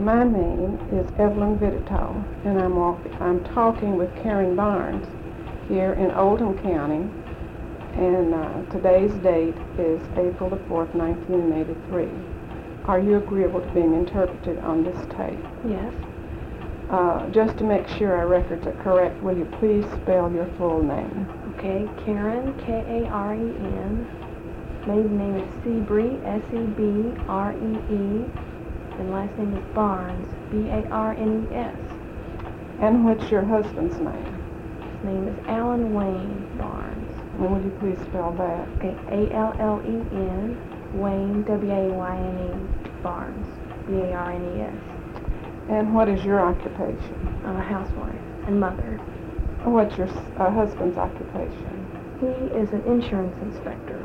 My name is Evelyn Vitito, and I'm talking with Karen Barnes here in Oldham County, and today's date is April the 4th, 1983. Are you agreeable to being interpreted on this tape? Yes. Just to make sure our records are correct, will you please spell your full name? Okay, Karen, K-A-R-E-N. Maiden name is Sebree, S-E-B-R-E-E. And last name is Barnes, B-A-R-N-E-S. And what's your husband's name? His name is Alan Wayne Barnes. And would you please spell that? Okay, A-L-L-E-N, Wayne, W-A-Y-N-E, Barnes, B-A-R-N-E-S. And what is your occupation? I'm a housewife and mother. What's your husband's occupation? He is an insurance inspector.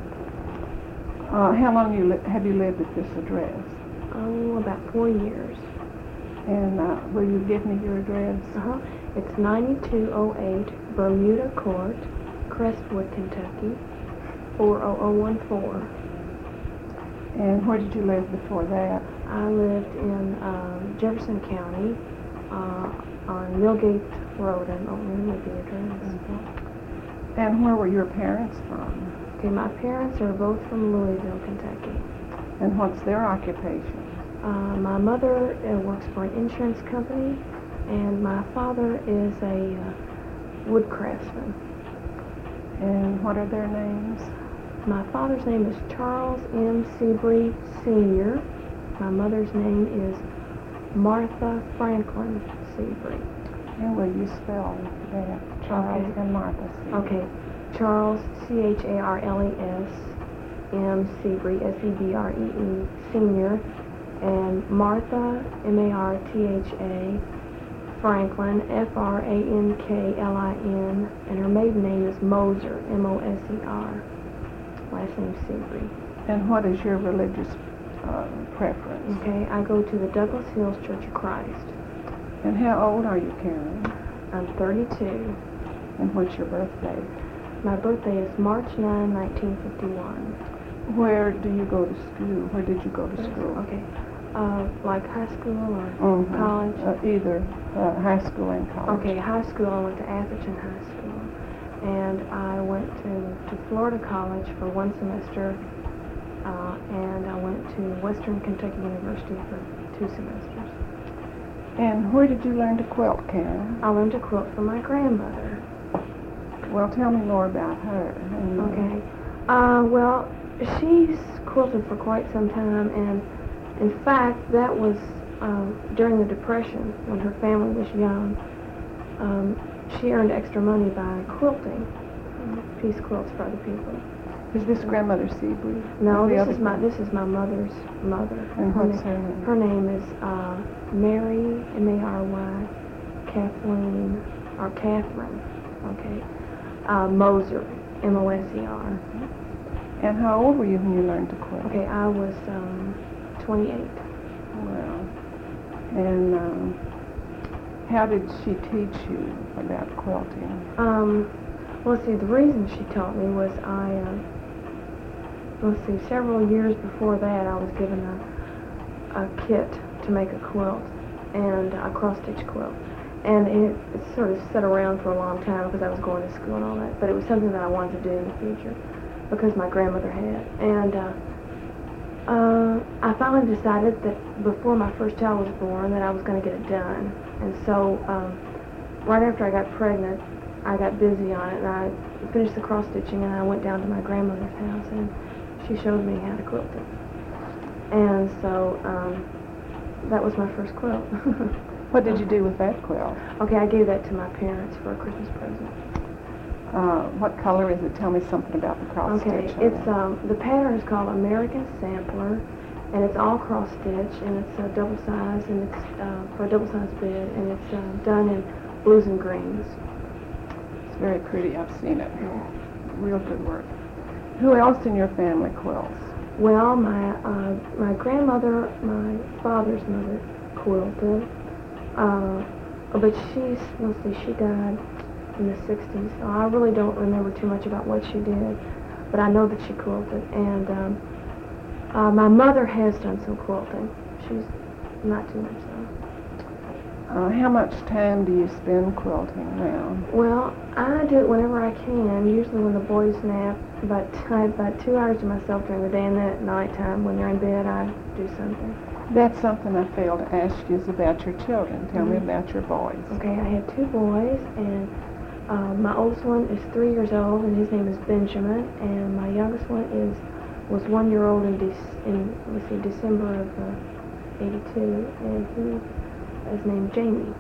How long have you lived at this address? Oh, about 4 years. And will you give me your address? It's 9208 Bermuda Court, Crestwood, Kentucky, 40014. And where did you live before that? I lived in Jefferson County on Millgate Road. I don't remember the address. Mm-hmm. And where were your parents from? Okay, my parents are both from Louisville, Kentucky. And what's their occupation? My mother works for an insurance company, and my father is a wood craftsman. And what are their names? My father's name is Charles M. Sebree Sr. My mother's name is Martha Franklin Sebree. And will you spell that? Charles and Martha Sebree. Okay. Charles, C-H-A-R-L-E-S, M. Sebree, S-E-B-R-E-E, Sr., and Martha, M-A-R-T-H-A, Franklin, F-R-A-N-K-L-I-N, and her maiden name is Moser, M-O-S-E-R. Last name Sebree. And what is your religious preference? Okay, I go to the Douglas Hills Church of Christ. And how old are you, Karen? I'm 32. And what's your birthday? My birthday is March 9, 1951. Where do you go to school? Where did you go to school? Okay. Like high school or college? Either high school and college. Okay, high school, I went to Atherton High School. And I went to Florida College for 1 semester, and I went to Western Kentucky University for 2 semesters. And where did you learn to quilt, Karen? I learned to quilt from my grandmother. Well, tell me more about her. Okay. Well, she's quilted for quite some time, and in fact, that was during the Depression, when her family was young. She earned extra money by quilting, piece quilts for other people. Is this grandmother Sebree? No, this is my mother's mother. And what's her name? Her name is Mary, M-A-R-Y, Kathleen, or Catherine. Okay. Moser, M-O-S-E-R. And how old were you when you learned to quilt? Okay, I was 28. Well, and how did she teach you about quilting? Well, see, the reason she taught me was several years before that I was given a kit to make a quilt, and a cross-stitch quilt. And it sort of sat around for a long time because I was going to school and all that. But it was something that I wanted to do in the future because my grandmother had. And I finally decided that before my first child was born that I was going to get it done. And so right after I got pregnant, I got busy on it, and I finished the cross-stitching, and I went down to my grandmother's house, and she showed me how to quilt it. And so that was my first quilt. What did you do with that quilt? Okay, I gave that to my parents for a Christmas present. What color is it? Tell me something about the cross Okay, stitch. it's the pattern is called American Sampler, and it's all cross stitch, and it's double size, and it's for a double size bed, and it's done in blues and greens. It's very pretty. I've seen it. Real good work. Who else in your family quilts? Well, my grandmother, my father's mother, quilted. But she died in the 60s, so I really don't remember too much about what she did, but I know that she quilted. And my mother has done some quilting. not too much so. How much time do you spend quilting now? Well, I do it whenever I can, usually when the boys nap, but I have about 2 hours to myself during the day, and then at nighttime when they're in bed I do something. That's something I failed to ask you is about your children. Tell me about your boys. Okay, I have 2 boys, and my oldest one is 3 years old, and his name is Benjamin, and my youngest one was 1 year old in December of '82, and he is named Jamie.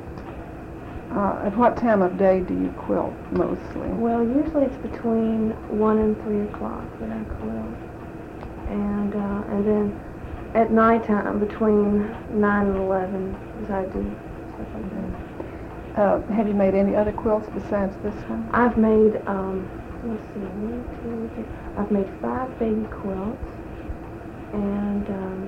At what time of day do you quilt mostly? Well, usually it's between 1 and 3 o'clock that I quilt, and then at nighttime between 9 and 11 as I do stuff like that. Have you made any other quilts besides this one? I've made, let's see, 1, 2, 3, I've made 5 baby quilts, and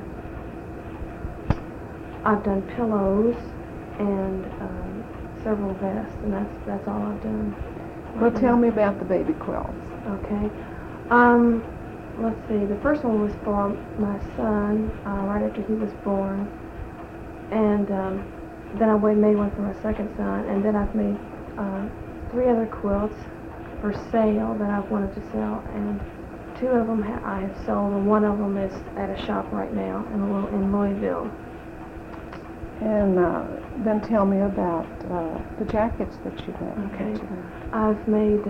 I've done pillows and several vests, and that's all I've done. Well, tell me about the baby quilts. Okay. Let's see, the first one was for my son, right after he was born, and then I made one for my second son, and then I've made 3 other quilts for sale that I've wanted to sell, and 2 of them I have sold, and 1 of them is at a shop right now in Louisville. And then tell me about the jackets that you made. Okay. I've made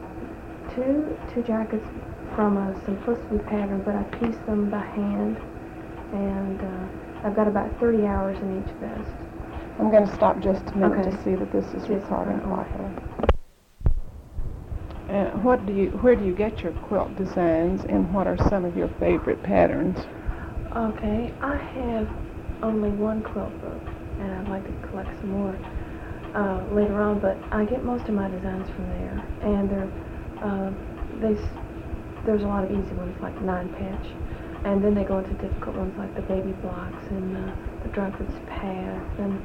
2 jackets from a Simplicity pattern, but I pieced them by hand, and I've got about 30 hours in each vest. I'm going to stop just a minute Okay. to see that this is Yes, recording okay. properly. Where do you get your quilt designs, and what are some of your favorite patterns? Okay, I have only 1 quilt book, and I'd like to collect some more later on, but I get most of my designs from there, and there's a lot of easy ones like 9-patch, and then they go into difficult ones like the baby blocks and the drunkard's path, and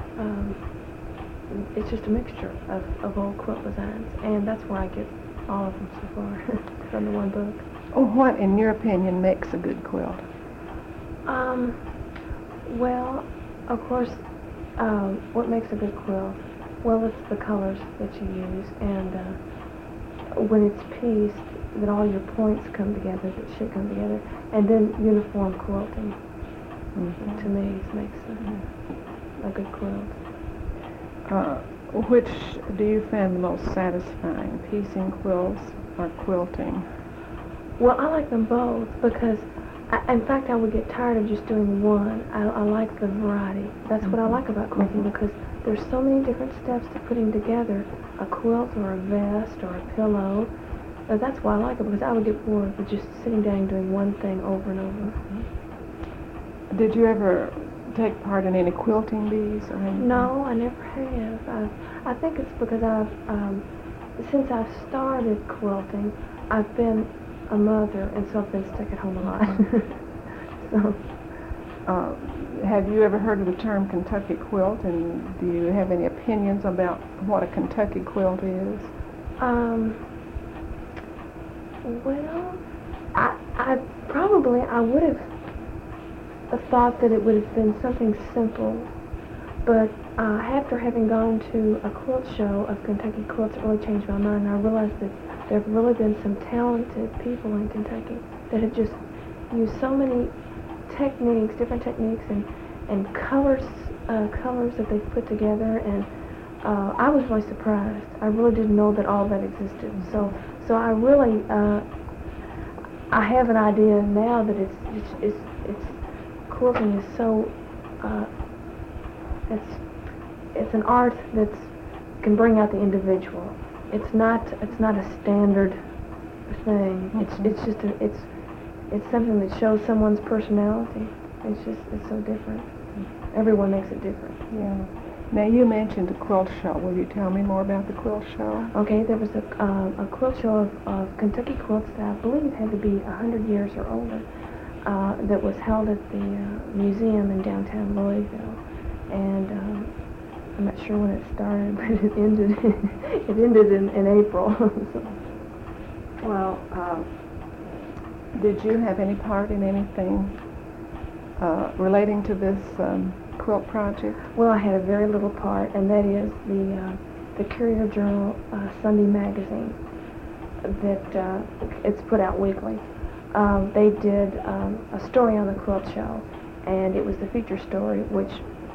it's just a mixture of old quilt designs, and that's where I get all of them so far from the 1 book. What, in your opinion, makes a good quilt? Well, of course, what makes a good quilt? Well, it's the colors that you use, and when it's pieced, that all your points come together, that should come together, and then uniform quilting, to me, makes a good quilt. Which do you find the most satisfying, piecing quilts or quilting? Well, I like them both because, in fact, I would get tired of just doing one. I like the variety. That's what I like about quilting, because there's so many different steps to putting together a quilt or a vest or a pillow. That's why I like it, because I would get bored with just sitting down and doing one thing over and over. Did you ever take part in any quilting bees or anything? No, I never have. I think it's because since I've started quilting, I've been a mother, and so I've been stuck at home a lot. So. Have you ever heard of the term Kentucky quilt, and do you have any opinions about what a Kentucky quilt is? Well, I would have thought that it would have been something simple, but after having gone to a quilt show of Kentucky quilts, it really changed my mind. I realized that there have really been some talented people in Kentucky that have just used so many techniques, different techniques, and colors that they've put together, and I was really surprised. I really didn't know that all that existed. So I really I have an idea now that it's quilting is so it's an art that can bring out the individual. It's not a standard thing. It's just it's something that shows someone's personality. It's so different. Everyone makes it different. Yeah. Now, you mentioned the quilt show. Will you tell me more about the quilt show? Okay, there was a quilt show of Kentucky quilts that I believe had to be 100 years or older, that was held at the museum in downtown Louisville. And I'm not sure when it started, but it ended in April. Well, did you have any part in anything relating to this quilt project? Well, I had a very little part, and that is the Courier Journal Sunday magazine that it's put out weekly. They did a story on the quilt show, and it was the feature story, which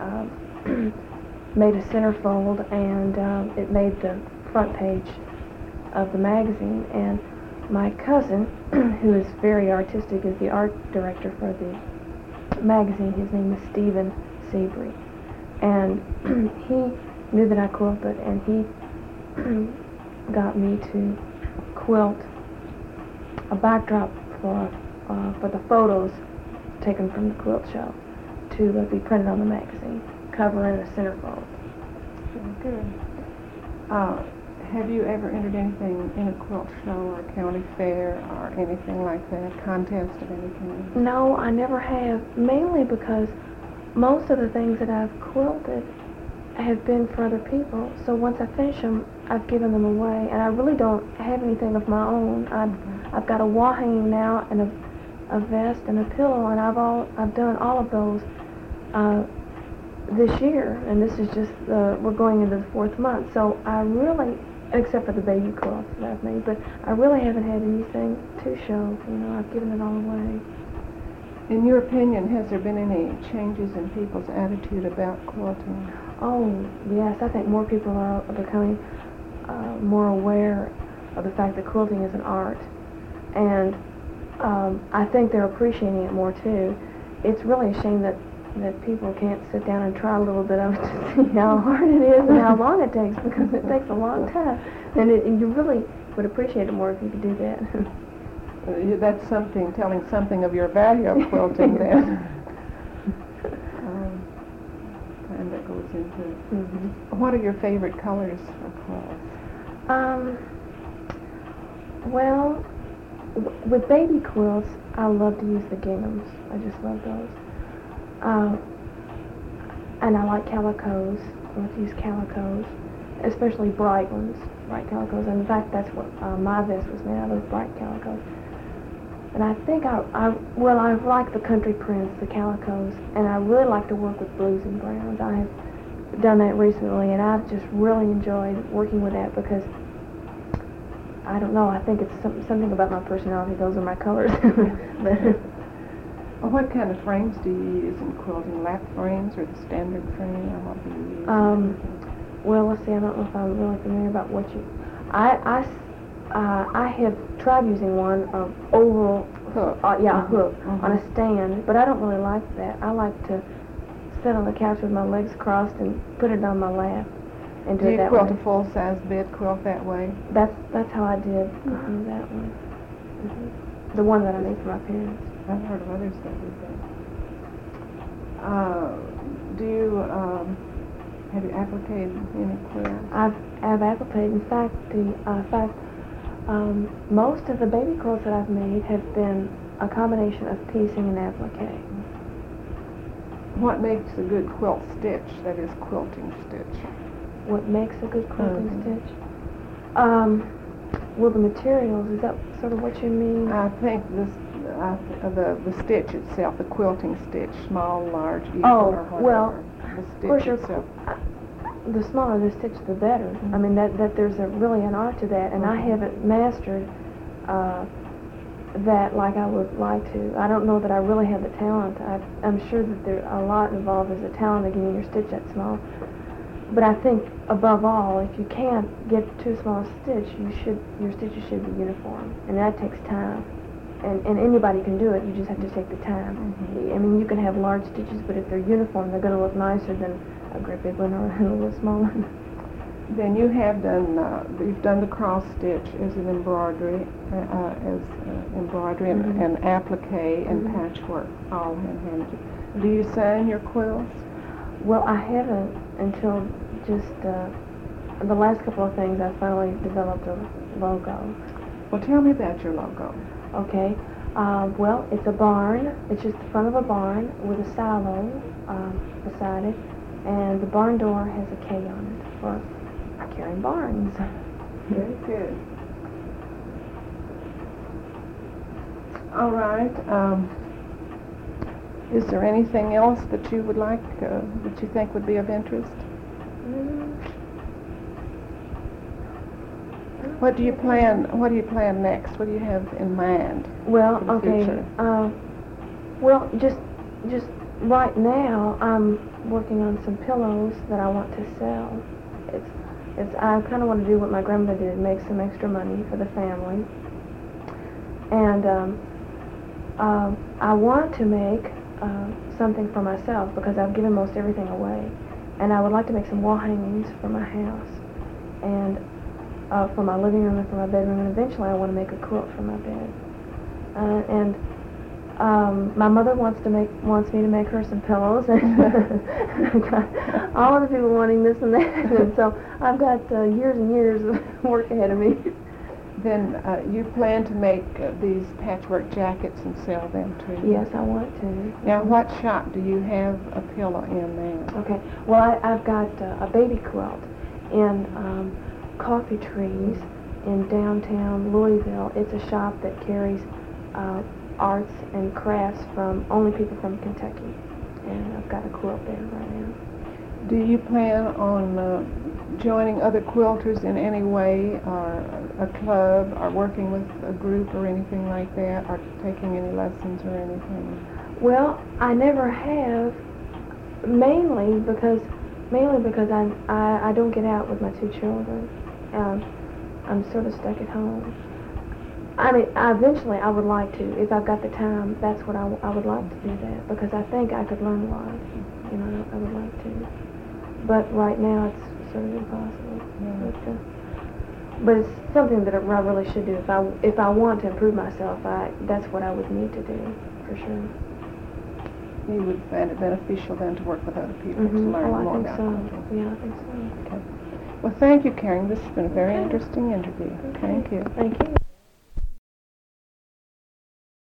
made a centerfold, and it made the front page of the magazine. And my cousin, who is very artistic, is the art director for the magazine. His name is Stephen Seabury, and he knew that I quilted, and he got me to quilt a backdrop for the photos taken from the quilt show to be printed on the magazine, cover and a centerfold. Good. Have you ever entered anything in a quilt show or a county fair or anything like that, contest of any kind? No, I never have, mainly because most of the things that I've quilted have been for other people, so once I finish them, I've given them away, and I really don't have anything of my own. I've got a wall hanging now, and a vest and a pillow, and I've done all of those this year, and this is just we're going into the 4th month, so I really, except for the baby quilts that I've made, but I really haven't had anything to show. You know, I've given it all away. In your opinion, has there been any changes in people's attitude about quilting? Oh, yes, I think more people are becoming more aware of the fact that quilting is an art, and I think they're appreciating it more too. It's really a shame that people can't sit down and try a little bit of it to see how hard it is and how long it takes, because it takes a long time, and you really would appreciate it more if you could do that. That's something, telling something of your value of quilting then. Time that goes into it. Mm-hmm. What are your favorite colors of quilts? Well, with baby quilts, I love to use the ginghams. I just love those. And I like calicos. I love to use calicos, especially bright ones, bright calicos. And in fact, that's what my vest was made out of, bright calicos. And I think I like the country prints, the calicos, and I really like to work with blues and browns. I have done that recently, and I've just really enjoyed working with that because, I don't know, I think it's something about my personality. Those are my colors. What kind of frames do you use in quilting? Lap frames or the standard frame? Or what do you use? Well, let's see, I don't know if I'm really familiar about what you... I have tried using one of oval hook. Hook on a stand, but I don't really like that. I like to sit on the couch with my legs crossed and put it on my lap and do it that way. Do you quilt a full-size bed quilt that way? That's how I did that one. Mm-hmm. The one that I made for my parents. I've heard of others that do that. Do you have you appliqued any quilts? I've appliqued. In fact, most of the baby quilts that I've made have been a combination of piecing and applique. What makes a good quilt stitch? That is, quilting stitch. What makes a good quilting stitch? Well, the materials. Is that sort of what you mean? I think the stitch itself, the quilting stitch, small, large, equal, or whatever. Well, the stitch itself. The smaller the stitch, the better. Mm-hmm. I mean, that there's really an art to that, and I haven't mastered that like I would like to. I don't know that I really have the talent. I'm sure that there's a lot involved as a talent of getting your stitch that small. But I think, above all, if you can't get too small a stitch, your stitches should be uniform, and that takes time. And anybody can do it. You just have to take the time. Mm-hmm. I mean, you can have large stitches, but if they're uniform, they're going to look nicer than a great big one or a little small one. Then you have done, you've done the cross stitch as an embroidery, and applique and patchwork, all hand-handed. Do you sew your quilts? Well, I haven't until just the last couple of things. I finally developed a logo. Well, tell me about your logo. Okay. Well, it's a barn. It's just the front of a barn with a silo beside it, and the barn door has a K on it for Karen Barnes. Very good. All right. Is there anything else that you would like, that you think would be of interest? What do you plan next? What do you have in mind? Well, for the okay. future? Well, just right now, I'm working on some pillows that I want to sell. I kind of want to do what my grandmother did, make some extra money for the family. And I want to make something for myself because I've given most everything away. And I would like to make some wall hangings for my house, and for my living room and for my bedroom, and eventually I want to make a quilt for my bed. My mother wants me to make her some pillows, and all of the people wanting this and that, and so I've got years and years of work ahead of me. Then you plan to make these patchwork jackets and sell them too? Yes, I want to. Now, what shop do you have a pillow in now? Okay. Well, I've got a baby quilt in Coffee Trees in downtown Louisville. It's a shop that carries arts and crafts from only people from Kentucky, and I've got a quilt there right now. Do you plan on joining other quilters in any way, or a club, or working with a group or anything like that, or taking any lessons or anything? Well, I never have, mainly because I don't get out with my two children. I'm sort of stuck at home. I mean, eventually I would like to, if I've got the time, that's what I would like to do that, because I think I could learn a lot, you know, I would like to. But right now it's sort of impossible. Yeah. But it's something that I really should do. If I want to improve myself, that's what I would need to do, for sure. You would find it beneficial then to work with other people to learn more about quilting. Yeah, I think so. Okay. Well, thank you, Karen. This has been a very interesting interview. Okay. Thank you. Thank you.